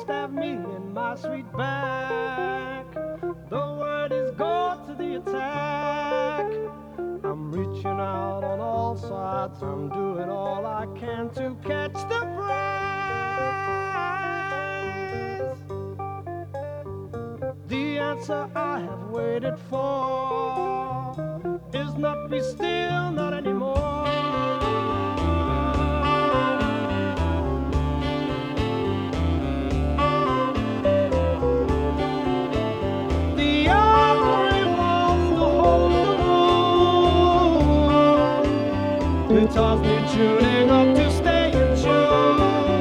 stab me in my sweet back. The word is go to the attack. I'm reaching out on all sides. I'm doing all I can to catch the prize. The answer I have waited for is not be still, not anymore. The offering wants to hold the moon. It tells me tuning up to stay in tune.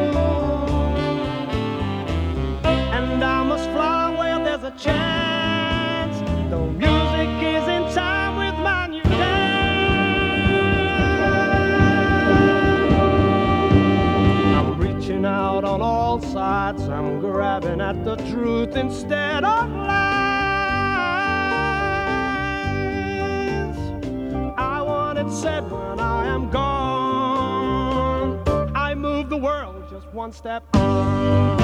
And I must fly where there's a chance. The music is in time with my new dance. I'm reaching out on all sides. I'm grabbing at the truth instead of lies. I want it said when I am gone. I move the world just one step on.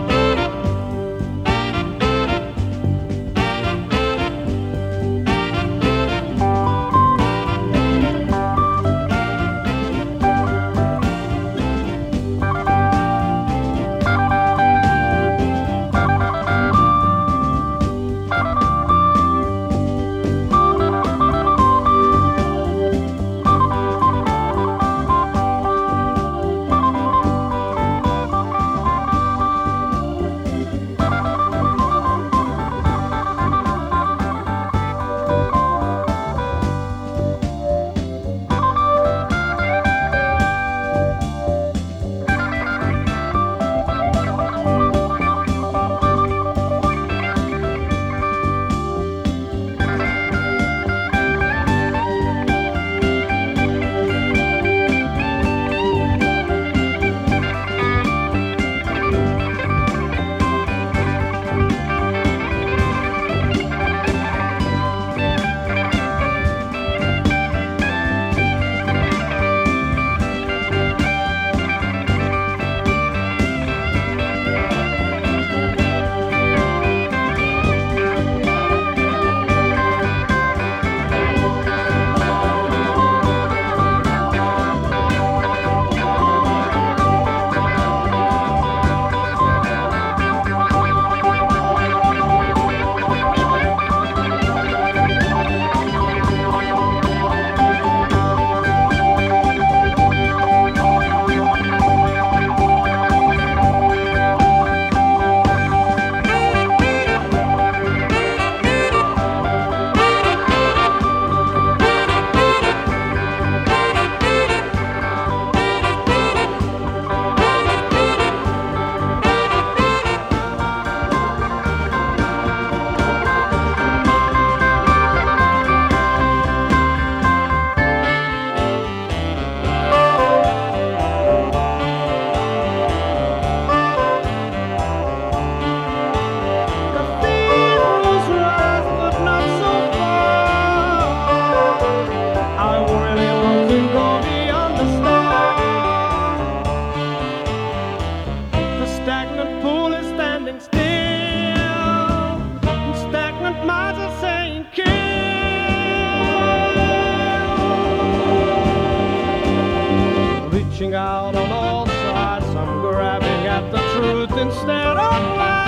Reaching out on all sides, I'm grabbing at the truth instead of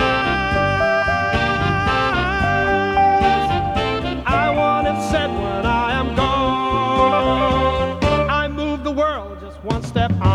lies. I want it said when I am gone. I move the world just one step on.